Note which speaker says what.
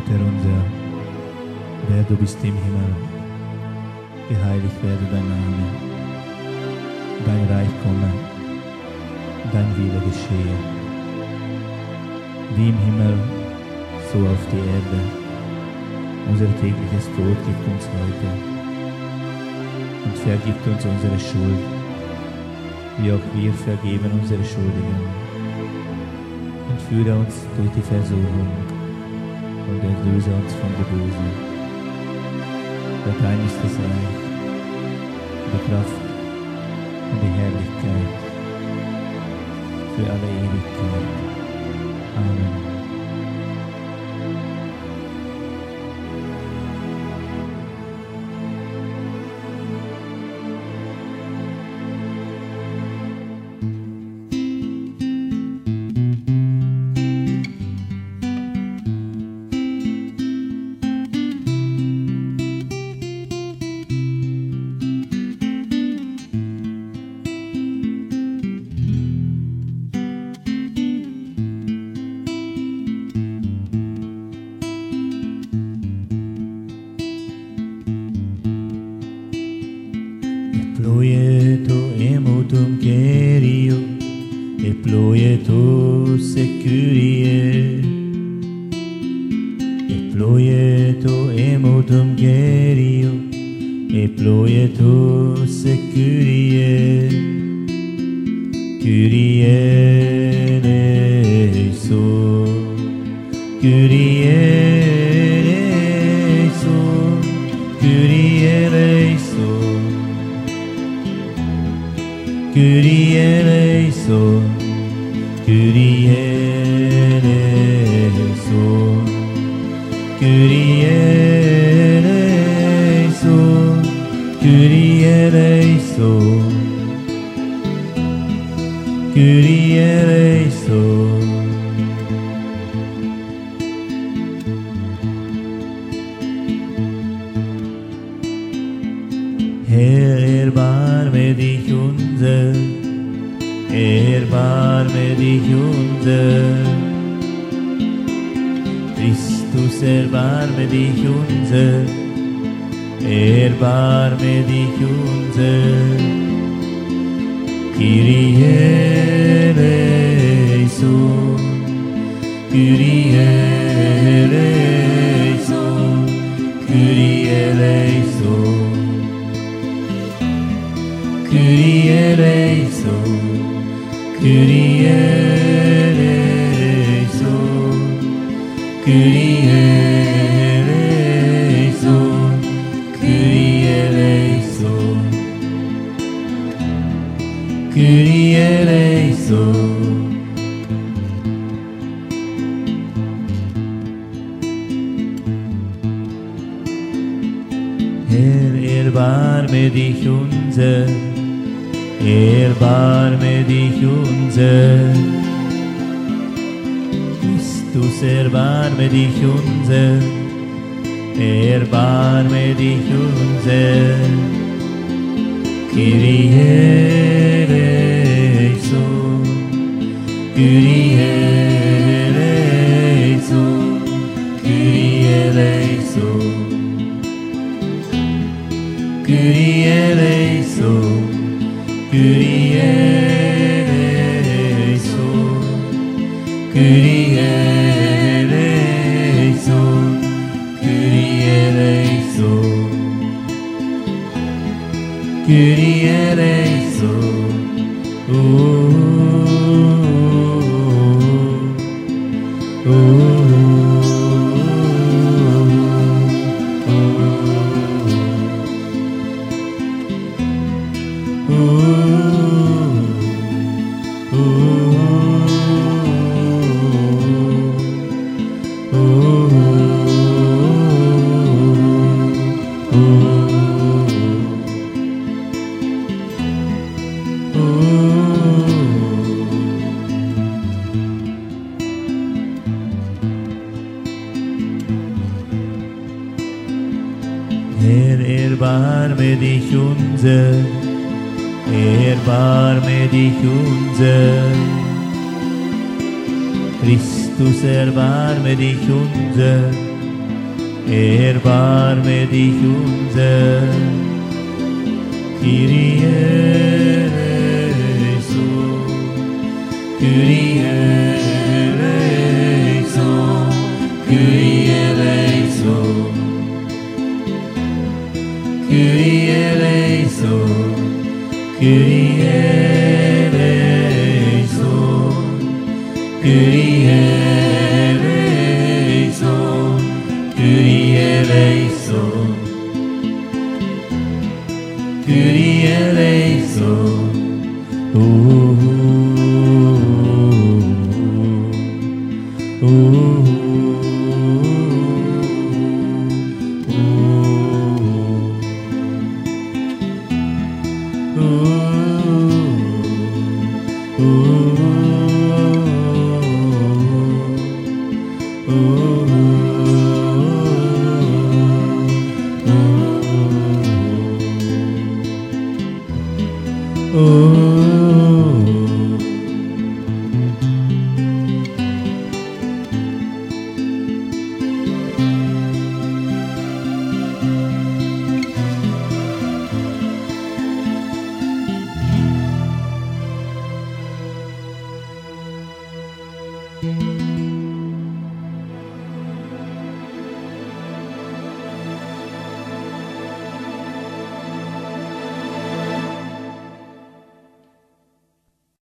Speaker 1: Vater unser, der du bist im Himmel, geheiligt werde dein Name, dein Reich komme, dein Wille geschehe, wie im Himmel, so auf die Erde. Unser tägliches Brot gib uns heute und vergib uns unsere Schuld, wie auch wir vergeben unsere Schuldigen. Und führe uns durch die Versuchung und erlöse uns von der Bösen. Denn dein ist das Reich, die Kraft und die Herrlichkeit für alle Ewigkeit. Amen. Eploieto emotum Kyrio, eploieto securie. Eploieto emotum Kyrio, eploieto securie. Kyrie eleison, Kyrie eleison, Kyrie eleison. Kyrie eleison, Kyrie eleison, Kyrie eleison, Kyrie eleison, Kyrie eleison. Herr, erbarme dich unser, erbarme dich unser. Christus, erbarme dich unser, erbarme dich unser. Kyrie eleison, Kyrie eleison, Kyrie eleison. Kyrie eleison, Kyrie eleison, Kyrie eleison, Kyrie eleison, Kyrie eleison. Herr, erbarme dich unser, erbarme dich unser. Christus, erbarme dich unser, erbarme dich unser. Kyrie eleison, Kyrie eleison, Kyrie eleison, Kyrie eleison. Kyrie eleison, Kyrie eleison, Kyrie eleison, Kyrie eleison. Herr, erbarme dich unser, erbarme dich unser. Christus, erbarme dich unser, erbarme dich unser, Kyrie eleison, Kyrie eleison, Kyrie eleison, Kyrie eleison, Kyrie eleison, Kyrie eleison, Kyrie eleison, Kyrie eleison. Oh